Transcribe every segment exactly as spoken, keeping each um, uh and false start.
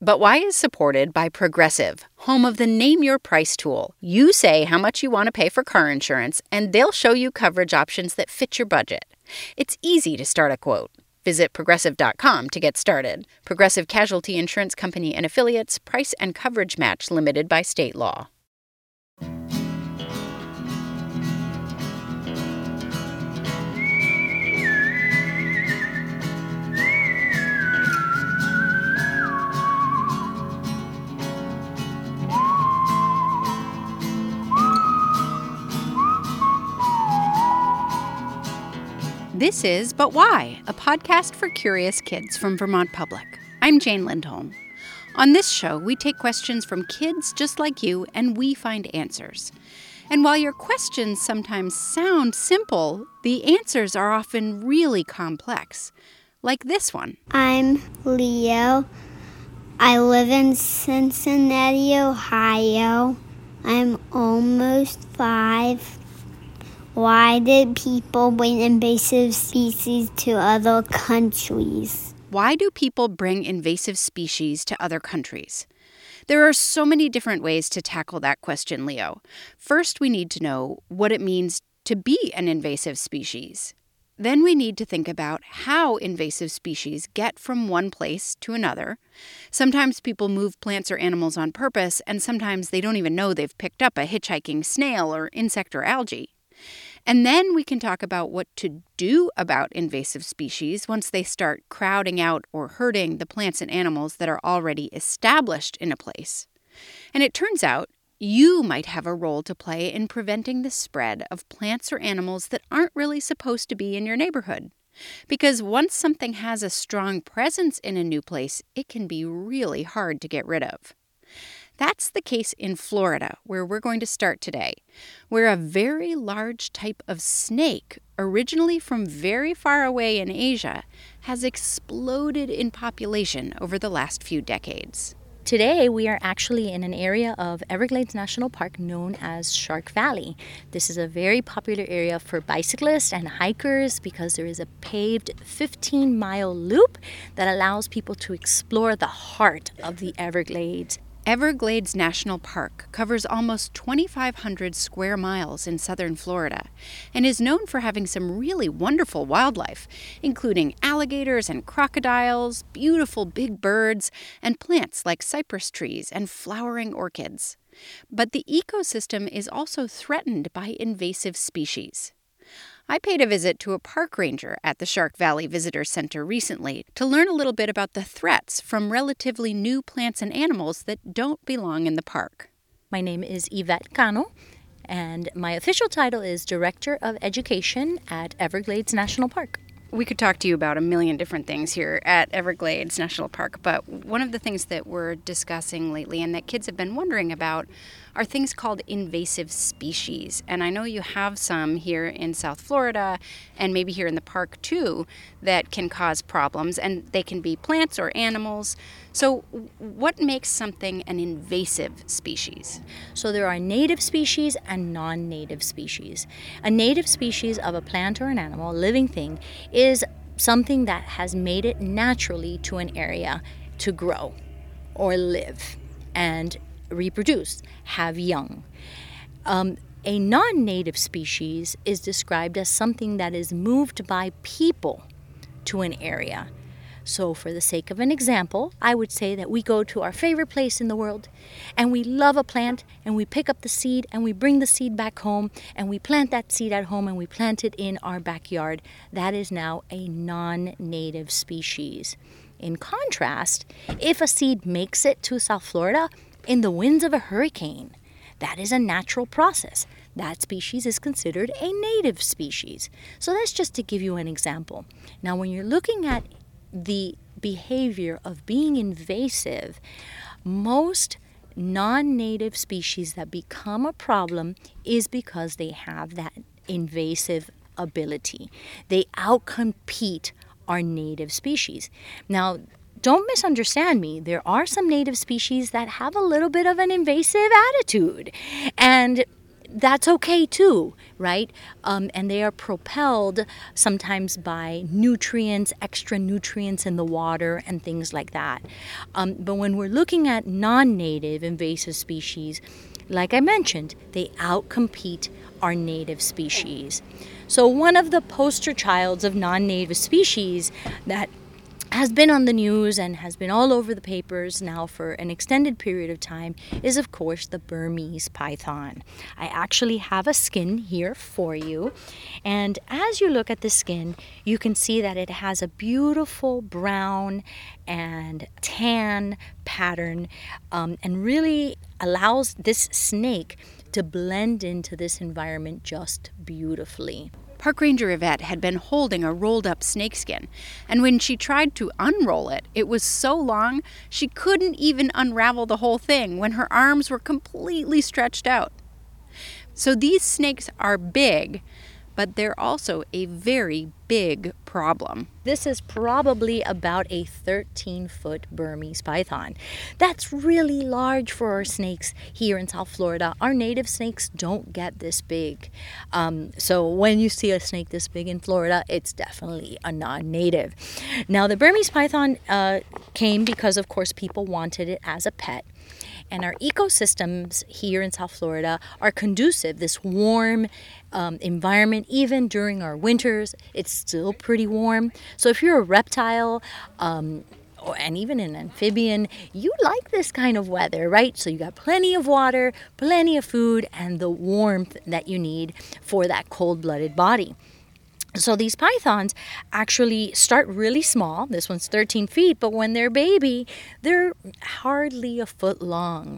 But Why is supported by Progressive, home of the Name Your Price tool. You say how much you want to pay for car insurance, and they'll show you coverage options that fit your budget. It's easy to start a quote. Visit Progressive dot com to get started. Progressive Casualty Insurance Company and Affiliates. Price and coverage match limited by state law. This is But Why, a podcast for curious kids from Vermont Public. I'm Jane Lindholm. On this show, we take questions from kids just like you, and we find answers. And while your questions sometimes sound simple, the answers are often really complex. Like this one. I'm Leo. I live in Cincinnati, Ohio. I'm almost five. Why did people bring invasive species to other countries? Why do people bring invasive species to other countries? There are so many different ways to tackle that question, Leo. First, we need to know what it means to be an invasive species. Then we need to think about how invasive species get from one place to another. Sometimes people move plants or animals on purpose, and sometimes they don't even know they've picked up a hitchhiking snail or insect or algae. And then we can talk about what to do about invasive species once they start crowding out or hurting the plants and animals that are already established in a place. And it turns out you might have a role to play in preventing the spread of plants or animals that aren't really supposed to be in your neighborhood. Because once something has a strong presence in a new place, it can be really hard to get rid of. That's the case in Florida, where we're going to start today, where a very large type of snake, originally from very far away in Asia, has exploded in population over the last few decades. Today, we are actually in an area of Everglades National Park known as Shark Valley. This is a very popular area for bicyclists and hikers because there is a paved fifteen-mile loop that allows people to explore the heart of the Everglades. Everglades National Park covers almost twenty-five hundred square miles in southern Florida and is known for having some really wonderful wildlife, including alligators and crocodiles, beautiful big birds, and plants like cypress trees and flowering orchids. But the ecosystem is also threatened by invasive species. I paid a visit to a park ranger at the Shark Valley Visitor Center recently to learn a little bit about the threats from relatively new plants and animals that don't belong in the park. My name is Yvette Cano, and my official title is Director of Education at Everglades National Park. We could talk to you about a million different things here at Everglades National Park, but one of the things that we're discussing lately and that kids have been wondering about are things called invasive species. And I know you have some here in South Florida and maybe here in the park too that can cause problems, and they can be plants or animals. So what makes something an invasive species? So there are native species and non-native species. A native species of a plant or an animal, a living thing, is something that has made it naturally to an area to grow or live and reproduce, have young. Um, a non-native species is described as something that is moved by people to an area. So for the sake of an example, I would say that we go to our favorite place in the world and we love a plant and we pick up the seed and we bring the seed back home and we plant that seed at home and we plant it in our backyard. That is now a non-native species. In contrast, if a seed makes it to South Florida in the winds of a hurricane, that is a natural process. That species is considered a native species. So that's just to give you an example. Now, when you're looking at the behavior of being invasive, most non-native species that become a problem is because they have that invasive ability. They outcompete our native species. Now, don't misunderstand me. There are some native species that have a little bit of an invasive attitude. And that's okay too, right? Um, and they are propelled sometimes by nutrients, extra nutrients in the water, and things like that. Um, but when we're looking at non-native invasive species, like I mentioned, they outcompete our native species. So one of the poster childs of non-native species that has been on the news and has been all over the papers now for an extended period of time is, of course, the Burmese python. I actually have a skin here for you. And as you look at the skin, you can see that it has a beautiful brown and tan pattern, um, and really allows this snake to blend into this environment just beautifully. Park Ranger Yvette had been holding a rolled up snakeskin, and when she tried to unroll it, it was so long she couldn't even unravel the whole thing when her arms were completely stretched out. So these snakes are big, but they're also a very big problem. This is probably about a thirteen foot Burmese python. That's really large for our snakes here in South Florida. Our native snakes don't get this big. Um, so when you see a snake this big in Florida, it's definitely a non-native. Now, the Burmese python uh, came because, of course, people wanted it as a pet. And our ecosystems here in South Florida are conducive, this warm um, environment. Even during our winters, it's still pretty warm. So if you're a reptile, um, or, and even an amphibian, you like this kind of weather, right? So you got plenty of water, plenty of food, and the warmth that you need for that cold-blooded body. So these pythons actually start really small. This one's thirteen feet, but when they're baby, they're hardly a foot long.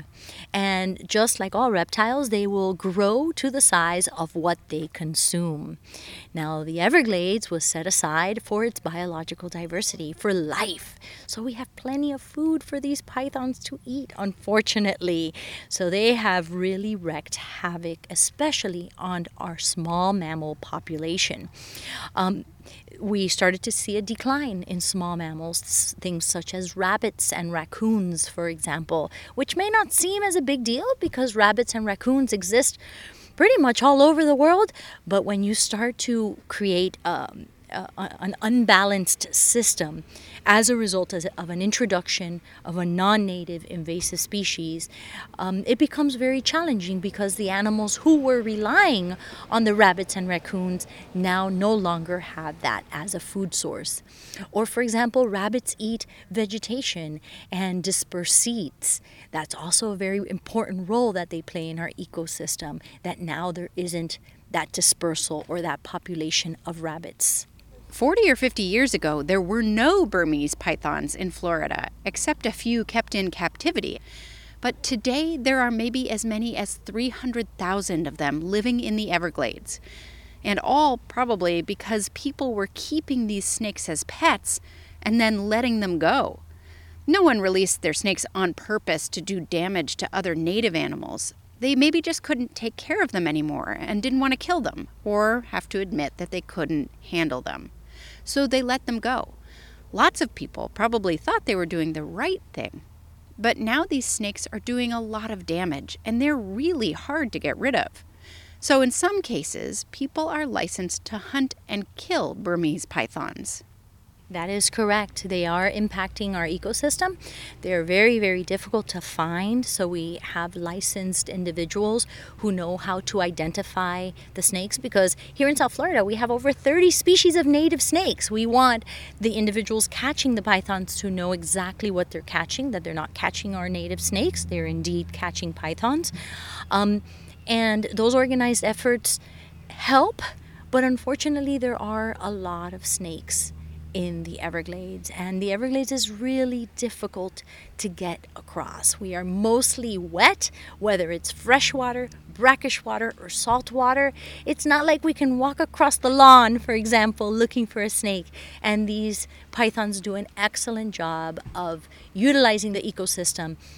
And just like all reptiles, they will grow to the size of what they consume. Now, the Everglades was set aside for its biological diversity, for life. So we have plenty of food for these pythons to eat, unfortunately. So they have really wreaked havoc, especially on our small mammal population. Um, we started to see a decline in small mammals, things such as rabbits and raccoons, for example, which may not seem as a big deal because rabbits and raccoons exist pretty much all over the world. But when you start to create um, uh, an unbalanced system as a result of an introduction of a non-native invasive species, um, it becomes very challenging because the animals who were relying on the rabbits and raccoons now no longer have that as a food source. Or, for example, rabbits eat vegetation and disperse seeds. That's also a very important role that they play in our ecosystem, that now there isn't that dispersal or that population of rabbits. Forty or fifty years ago, there were no Burmese pythons in Florida, except a few kept in captivity. But today, there are maybe as many as three hundred thousand of them living in the Everglades. And all probably because people were keeping these snakes as pets and then letting them go. No one released their snakes on purpose to do damage to other native animals. They maybe just couldn't take care of them anymore and didn't want to kill them, or have to admit that they couldn't handle them. So they let them go. Lots of people probably thought they were doing the right thing. But now these snakes are doing a lot of damage, and they're really hard to get rid of. So in some cases, people are licensed to hunt and kill Burmese pythons. That is correct. They are impacting our ecosystem. They're very, very difficult to find. So we have licensed individuals who know how to identify the snakes, because here in South Florida, we have over thirty species of native snakes. We want the individuals catching the pythons to know exactly what they're catching, that they're not catching our native snakes. They're indeed catching pythons. Um, and those organized efforts help, but unfortunately, there are a lot of snakes in the Everglades, and the Everglades is really difficult to get across. We are mostly wet, whether it's freshwater, brackish water, or salt water. It's not like we can walk across the lawn, for example, looking for a snake. And these pythons do an excellent job of utilizing the ecosystem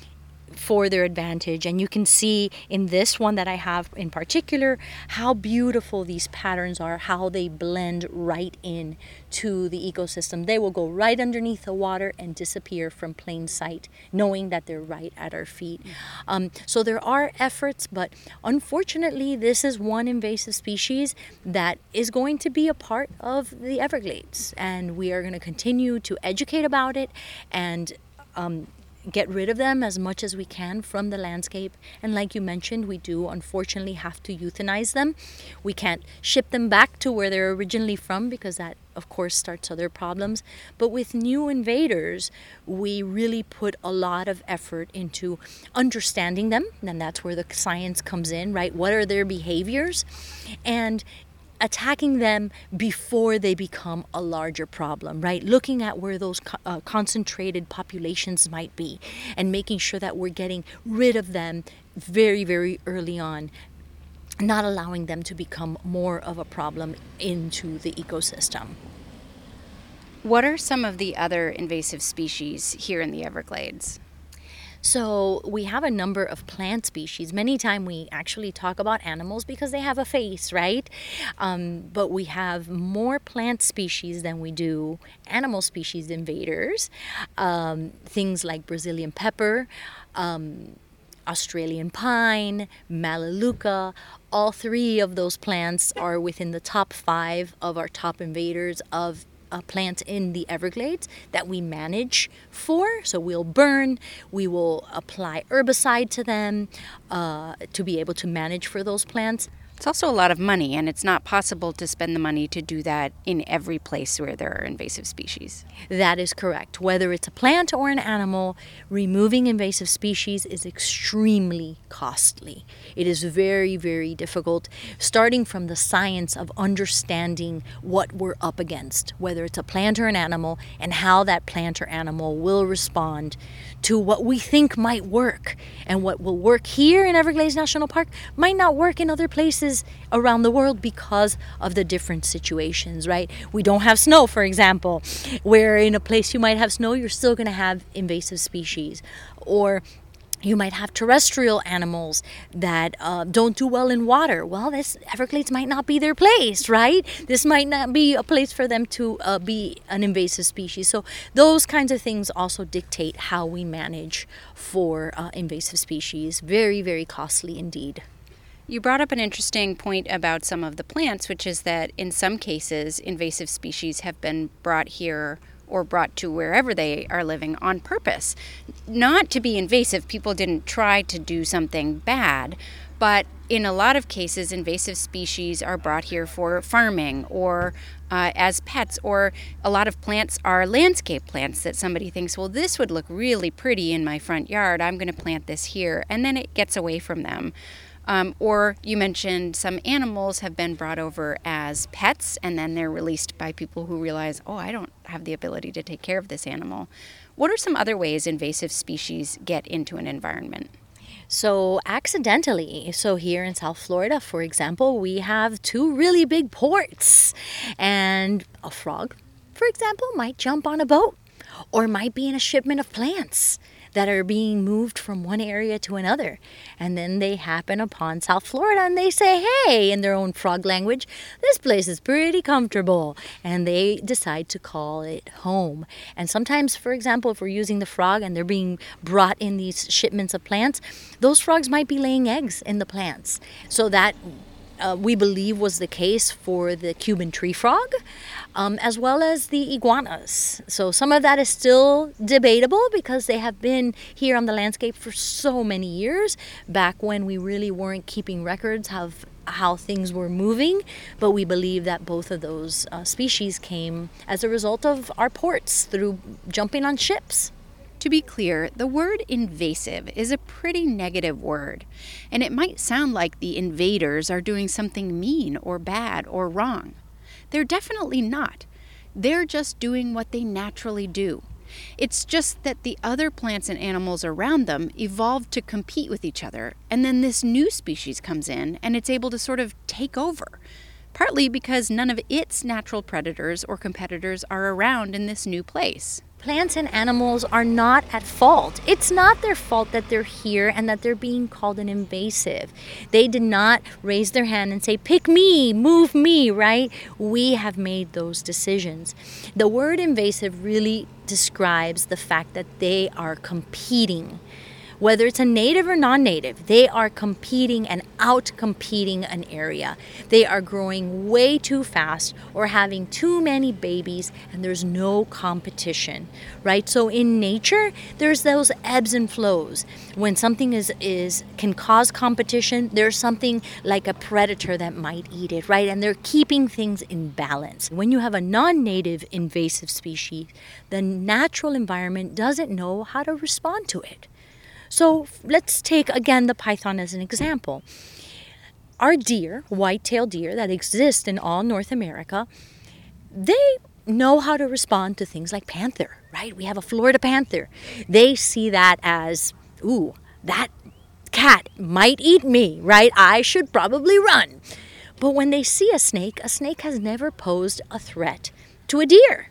for their advantage. And you can see in this one that I have in particular how beautiful these patterns are, how they blend right in to the ecosystem. They will go right underneath the water and disappear from plain sight, knowing that they're right at our feet. Um, so there are efforts, but unfortunately this is one invasive species that is going to be a part of the Everglades, and we are going to continue to educate about it and um, get rid of them as much as we can from the landscape. And like you mentioned, we do unfortunately have to euthanize them. We can't ship them back to where they're originally from, because that of course starts other problems. But with new invaders, we really put a lot of effort into understanding them, and that's where the science comes in, right? What are their behaviors? And attacking them before they become a larger problem, right? Looking at where those co- uh, concentrated populations might be and making sure that we're getting rid of them very, very early on, not allowing them to become more of a problem into the ecosystem. What are some of the other invasive species here in the Everglades? So we have a number of plant species. Many times we actually talk about animals because they have a face, right? Um, but we have more plant species than we do animal species invaders. Um, things like Brazilian pepper, um, Australian pine, Melaleuca. All three of those plants are within the top five of our top invaders of Uh, plants in the Everglades that we manage for. So we'll burn, we will apply herbicide to them uh, to be able to manage for those plants. It's also a lot of money, and it's not possible to spend the money to do that in every place where there are invasive species. That is correct. Whether it's a plant or an animal, removing invasive species is extremely costly. It is very, very difficult, starting from the science of understanding what we're up against, whether it's a plant or an animal, and how that plant or animal will respond to what we think might work. And what will work here in Everglades National Park might not work in other places around the world because of the different situations, right? We don't have snow, for example, where in a place you might have snow, you're still going to have invasive species. Or you might have terrestrial animals that uh, don't do well in water. Well, this Everglades might not be their place, right? This might not be a place for them to uh, be an invasive species. So those kinds of things also dictate how we manage for uh, invasive species. Very, very costly indeed. You brought up an interesting point about some of the plants, which is that in some cases, invasive species have been brought here or brought to wherever they are living on purpose. Not to be invasive, people didn't try to do something bad, but in a lot of cases, invasive species are brought here for farming or uh, as pets, or a lot of plants are landscape plants that somebody thinks, well, this would look really pretty in my front yard, I'm going to plant this here, and then it gets away from them. Um, or you mentioned some animals have been brought over as pets, and then they're released by people who realize, oh, I don't have the ability to take care of this animal. What are some other ways invasive species get into an environment? So accidentally, so here in South Florida, for example, we have two really big ports, and a frog, for example, might jump on a boat or might be in a shipment of plants that are being moved from one area to another. And then they happen upon South Florida and they say, hey, in their own frog language, this place is pretty comfortable. And they decide to call it home. And sometimes, for example, if we're using the frog and they're being brought in these shipments of plants, those frogs might be laying eggs in the plants. So that Uh, we believe was the case for the Cuban tree frog, um, as well as the iguanas. So some of that is still debatable because they have been here on the landscape for so many years, back when we really weren't keeping records of how things were moving. But we believe that both of those uh, species came as a result of our ports through jumping on ships. To be clear, the word invasive is a pretty negative word, and it might sound like the invaders are doing something mean or bad or wrong. They're definitely not. They're just doing what they naturally do. It's just that the other plants and animals around them evolved to compete with each other, and then this new species comes in and it's able to sort of take over, partly because none of its natural predators or competitors are around in this new place. Plants and animals are not at fault. It's not their fault that they're here and that they're being called an invasive. They did not raise their hand and say, pick me, move me, right? We have made those decisions. The word invasive really describes the fact that they are competing. Whether it's a native or non-native, they are competing and out-competing an area. They are growing way too fast or having too many babies, and there's no competition, right? So in nature, there's those ebbs and flows. When something is, is can cause competition, there's something like a predator that might eat it, right? And they're keeping things in balance. When you have a non-native invasive species, the natural environment doesn't know how to respond to it. So let's take, again, the python as an example. Our deer, white-tailed deer that exist in all North America, they know how to respond to things like panther, right? We have a Florida panther. They see that as, ooh, that cat might eat me, right? I should probably run. But when they see a snake, a snake has never posed a threat to a deer.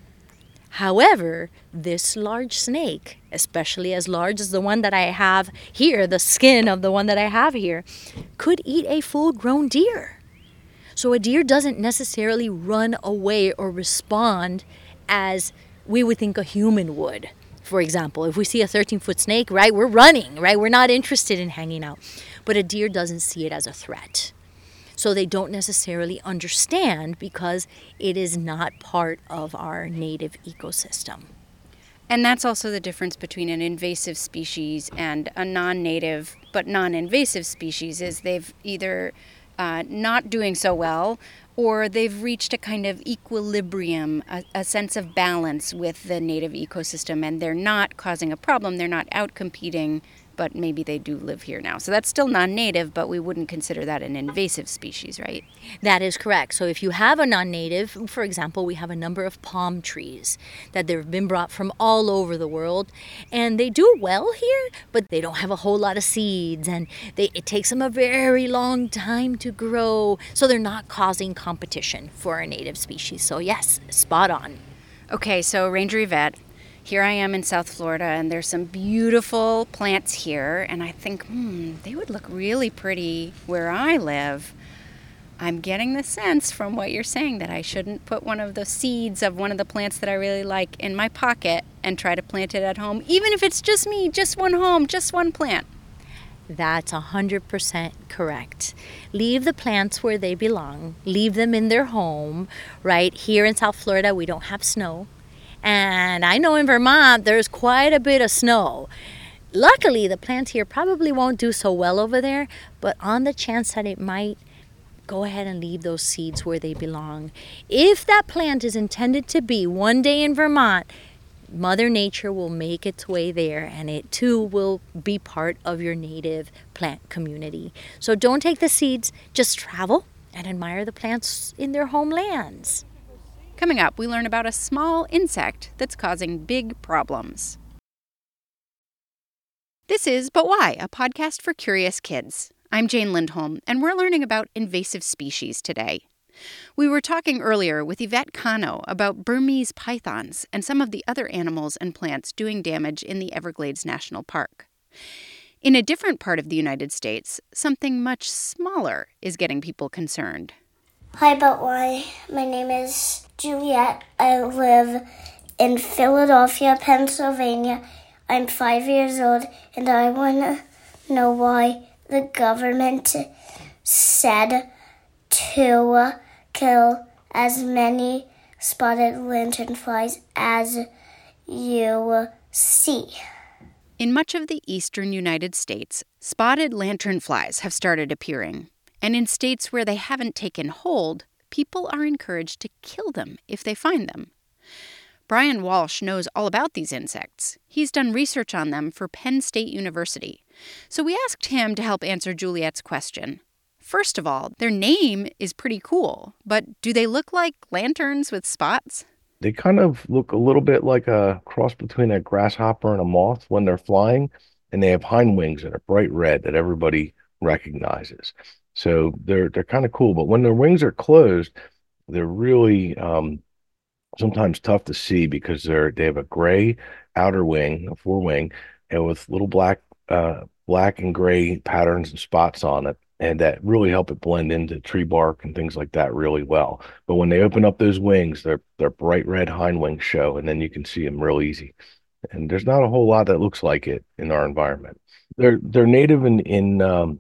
However, this large snake, especially as large as the one that I have here, the skin of the one that I have here, could eat a full-grown deer. So a deer doesn't necessarily run away or respond as we would think a human would. For example, if we see a thirteen-foot snake, right, we're running, right? We're not interested in hanging out. But a deer doesn't see it as a threat. So they don't necessarily understand because it is not part of our native ecosystem. And that's also the difference between an invasive species and a non-native but non-invasive species, is they've either uh, not doing so well, or they've reached a kind of equilibrium, a, a sense of balance with the native ecosystem, and they're not causing a problem, they're not out-competing, but maybe they do live here now. So that's still non-native, but we wouldn't consider that an invasive species, right? That is correct. So if you have a non-native, for example, we have a number of palm trees that they've been brought from all over the world, and they do well here, but they don't have a whole lot of seeds, and they, it takes them a very long time to grow, so they're not causing competition for our native species. So yes, spot on. Okay, so Ranger Yvette, here I am in South Florida, and there's some beautiful plants here, and I think, hmm, they would look really pretty where I live. I'm getting the sense from what you're saying that I shouldn't put one of the seeds of one of the plants that I really like in my pocket and try to plant it at home, even if it's just me, just one home, just one plant. That's one hundred percent correct. Leave the plants where they belong. Leave them in their home, right? Here in South Florida, we don't have snow. And I know in Vermont, there's quite a bit of snow. Luckily, the plants here probably won't do so well over there, but on the chance that it might, go ahead and leave those seeds where they belong. If that plant is intended to be one day in Vermont, Mother Nature will make its way there, and it too will be part of your native plant community. So don't take the seeds, just travel and admire the plants in their homelands. Coming up, we learn about a small insect that's causing big problems. This is But Why, a podcast for curious kids. I'm Jane Lindholm, and we're learning about invasive species today. We were talking earlier with Yvette Cano about Burmese pythons and some of the other animals and plants doing damage in the Everglades National Park. In a different part of the United States, something much smaller is getting people concerned. Hi, But Why. My name is Juliet. I live in Philadelphia, Pennsylvania. I'm five years old, and I want to know why the government said to kill as many spotted lanternflies as you see. In much of the eastern United States, spotted lanternflies have started appearing. And in states where they haven't taken hold, people are encouraged to kill them if they find them. Brian Walsh knows all about these insects. He's done research on them for Penn State University. So we asked him to help answer Juliet's question. First of all, their name is pretty cool, but do they look like lanterns with spots? They kind of look a little bit like a cross between a grasshopper and a moth when they're flying, and they have hind wings that are bright red that everybody recognizes. So they're they're kind of cool, but when their wings are closed, they're really um, sometimes tough to see because they're they have a gray outer wing, a forewing, and with little black uh black and gray patterns and spots on it, and that really help it blend into tree bark and things like that really well. But when they open up those wings, their their bright red hind wings show, and then you can see them real easy. And there's not a whole lot that looks like it in our environment. They're they're native in in um,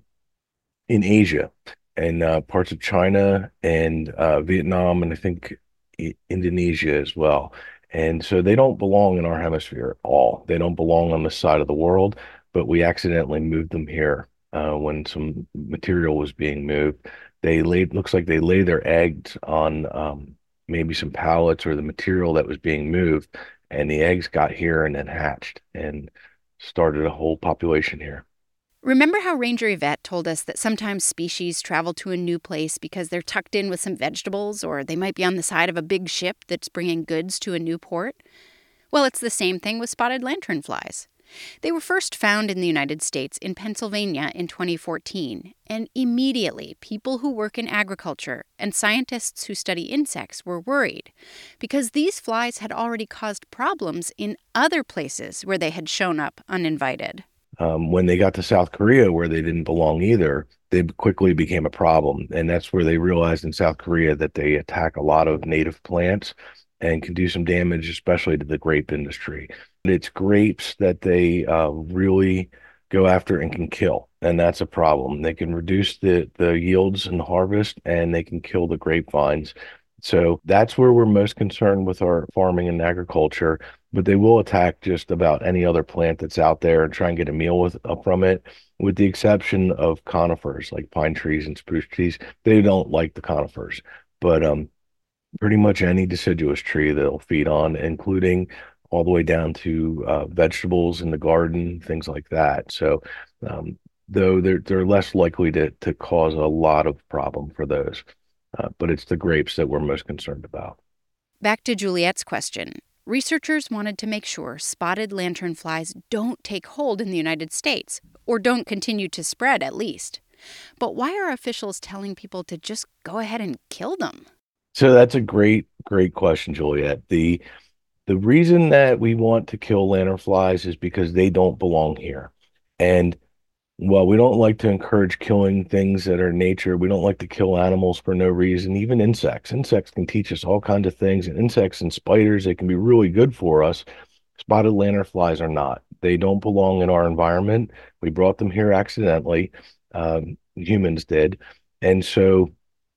in Asia and uh, parts of China and uh, Vietnam, and I think I Indonesia as well. And so they don't belong in our hemisphere at all. They don't belong on this side of the world, but we accidentally moved them here uh, when some material was being moved. They laid, looks like they lay their eggs on um, maybe some pallets or the material that was being moved, and the eggs got here and then hatched and started a whole population here. Remember how Ranger Yvette told us that sometimes species travel to a new place because they're tucked in with some vegetables, or they might be on the side of a big ship that's bringing goods to a new port? Well, it's the same thing with spotted lanternflies. They were first found in the United States in Pennsylvania in twenty fourteen, and immediately people who work in agriculture and scientists who study insects were worried because these flies had already caused problems in other places where they had shown up uninvited. Um, when they got to South Korea, where they didn't belong either, they quickly became a problem. And that's where they realized in South Korea that they attack a lot of native plants and can do some damage, especially to the grape industry. It's grapes that they uh, really go after and can kill. And that's a problem. They can reduce the, the yields and the harvest, and they can kill the grapevines. So that's where we're most concerned with our farming and agriculture. But they will attack just about any other plant that's out there and try and get a meal with uh, from it, with the exception of conifers like pine trees and spruce trees. They don't like the conifers, but um, pretty much any deciduous tree they'll feed on, including all the way down to uh, vegetables in the garden, things like that. So um, though they're they're less likely to to cause a lot of problem for those, uh, but it's the grapes that we're most concerned about. Back to Juliet's question. Researchers wanted to make sure spotted lanternflies don't take hold in the United States, or don't continue to spread at least. But why are officials telling people to just go ahead and kill them? So that's a great, great question, Juliet. The the reason that we want to kill lanternflies is because they don't belong here. And while we don't like to encourage killing things that are nature, we don't like to kill animals for no reason, even insects. Insects can teach us all kinds of things, and insects and spiders, they can be really good for us. Spotted lanternflies are not. They don't belong in our environment. We brought them here accidentally. Um, humans did. And so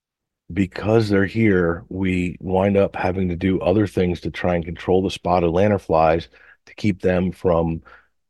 because they're here, we wind up having to do other things to try and control the spotted lanternflies to keep them from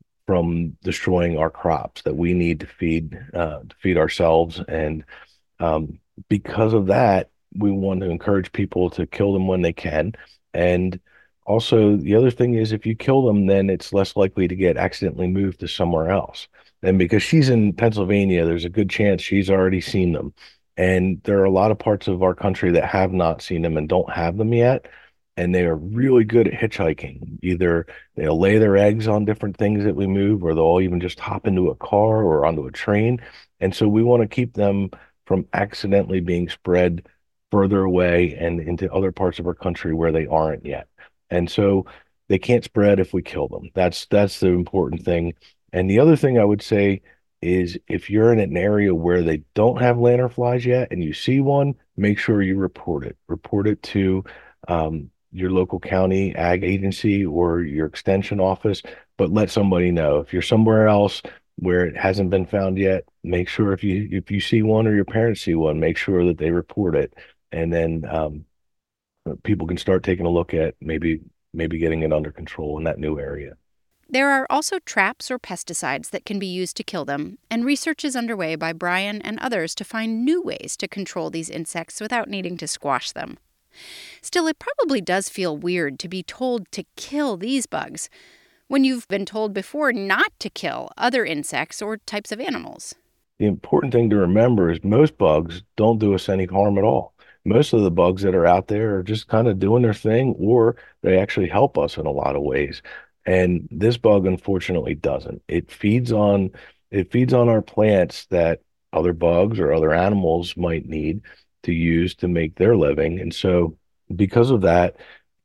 from destroying our crops that we need to feed uh, to feed ourselves. And um, because of that, we want to encourage people to kill them when they can. And also, the other thing is, if you kill them, then it's less likely to get accidentally moved to somewhere else. And because she's in Pennsylvania, there's a good chance she's already seen them. And there are a lot of parts of our country that have not seen them and don't have them yet. And they are really good at hitchhiking. Either they'll lay their eggs on different things that we move, or they'll even just hop into a car or onto a train. And so we want to keep them from accidentally being spread further away and into other parts of our country where they aren't yet. And so they can't spread if we kill them. That's that's the important thing. And the other thing I would say is, if you're in an area where they don't have lanternflies yet and you see one, make sure you report it. Report it to um, your local county ag agency or your extension office, but let somebody know. If you're somewhere else where it hasn't been found yet, make sure if you if you see one or your parents see one, make sure that they report it. And then um, people can start taking a look at maybe maybe getting it under control in that new area. There are also traps or pesticides that can be used to kill them, and research is underway by Brian and others to find new ways to control these insects without needing to squash them. Still, it probably does feel weird to be told to kill these bugs when you've been told before not to kill other insects or types of animals. The important thing to remember is most bugs don't do us any harm at all. Most of the bugs that are out there are just kind of doing their thing, or they actually help us in a lot of ways. And this bug, unfortunately, doesn't. It feeds on it feeds on our plants that other bugs or other animals might need to use to make their living. And so because of that,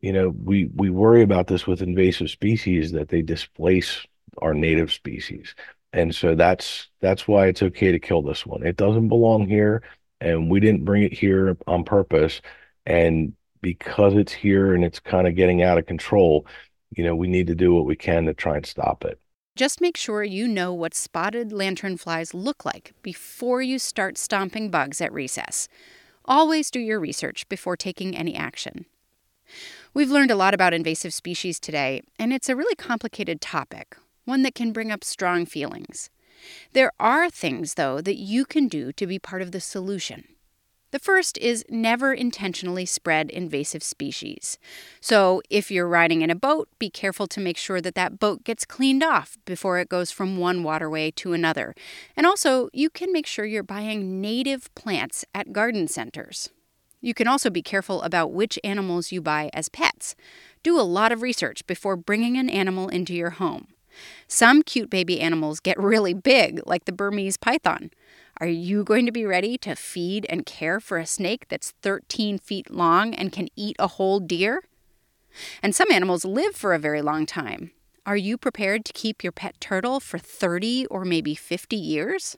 you know, we we worry about this with invasive species that they displace our native species. And so that's that's why it's okay to kill this one. It doesn't belong here, and we didn't bring it here on purpose. And because it's here and it's kind of getting out of control, you know, we need to do what we can to try and stop it. Just make sure you know what spotted lanternflies look like before you start stomping bugs at recess. Always do your research before taking any action. We've learned a lot about invasive species today, and it's a really complicated topic, one that can bring up strong feelings. There are things, though, that you can do to be part of the solution. The first is never intentionally spread invasive species. So if you're riding in a boat, be careful to make sure that that boat gets cleaned off before it goes from one waterway to another. And also, you can make sure you're buying native plants at garden centers. You can also be careful about which animals you buy as pets. Do a lot of research before bringing an animal into your home. Some cute baby animals get really big, like the Burmese python. Are you going to be ready to feed and care for a snake that's thirteen feet long and can eat a whole deer? And some animals live for a very long time. Are you prepared to keep your pet turtle for thirty or maybe fifty years?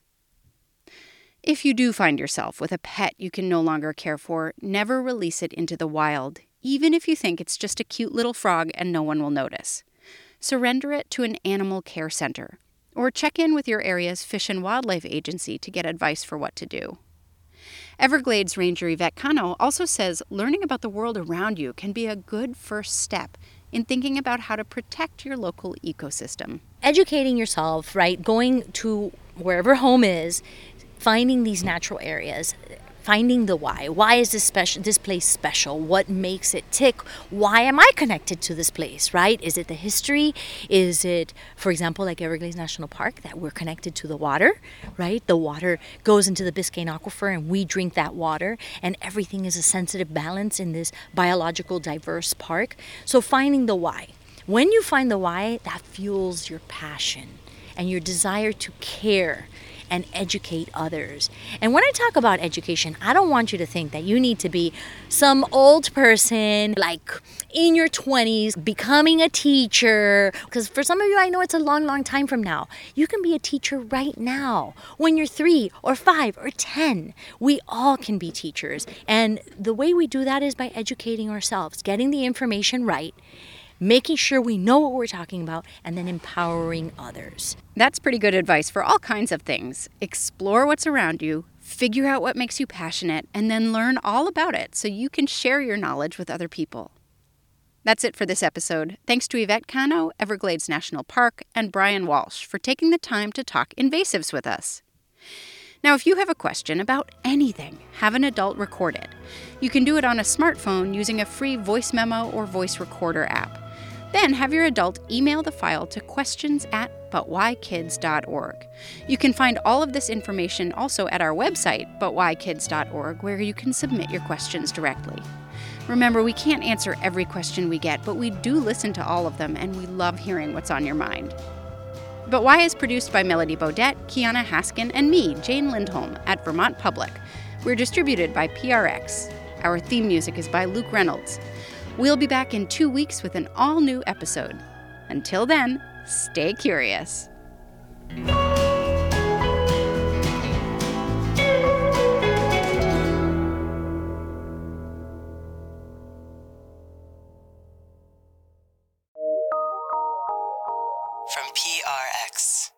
If you do find yourself with a pet you can no longer care for, never release it into the wild, even if you think it's just a cute little frog and no one will notice. Surrender it to an animal care center, or check in with your area's Fish and Wildlife Agency to get advice for what to do. Everglades Ranger Yvette Cano also says learning about the world around you can be a good first step in thinking about how to protect your local ecosystem. Educating yourself, right? Going to wherever home is, finding these natural areas, finding the why. Why is this special? This place special? What makes it tick? Why am I connected to this place, right? Is it the history? Is it, for example, like Everglades National Park, that we're connected to the water, right? The water goes into the Biscayne Aquifer and we drink that water, and everything is a sensitive balance in this biological diverse park. So finding the why. When you find the why, that fuels your passion and your desire to care and educate others. And when I talk about education, I don't want you to think that you need to be some old person, like in your twenties, becoming a teacher. Because for some of you, I know it's a long, long time from now. You can be a teacher right now, when you're three or five or ten. We all can be teachers. And the way we do that is by educating ourselves, getting the information right, making sure we know what we're talking about, and then empowering others. That's pretty good advice for all kinds of things. Explore what's around you, figure out what makes you passionate, and then learn all about it so you can share your knowledge with other people. That's it for this episode. Thanks to Yvette Cano, Everglades National Park, and Brian Walsh for taking the time to talk invasives with us. Now, if you have a question about anything, have an adult record it. You can do it on a smartphone using a free voice memo or voice recorder app. Then have your adult email the file to questions at but why kids dot org. You can find all of this information also at our website, but why kids dot org, where you can submit your questions directly. Remember, we can't answer every question we get, but we do listen to all of them, and we love hearing what's on your mind. But Why is produced by Melody Bodette, Kiana Haskin, and me, Jane Lindholm, at Vermont Public. We're distributed by P R X. Our theme music is by Luke Reynolds. We'll be back in two weeks with an all-new episode. Until then, stay curious. From P R X.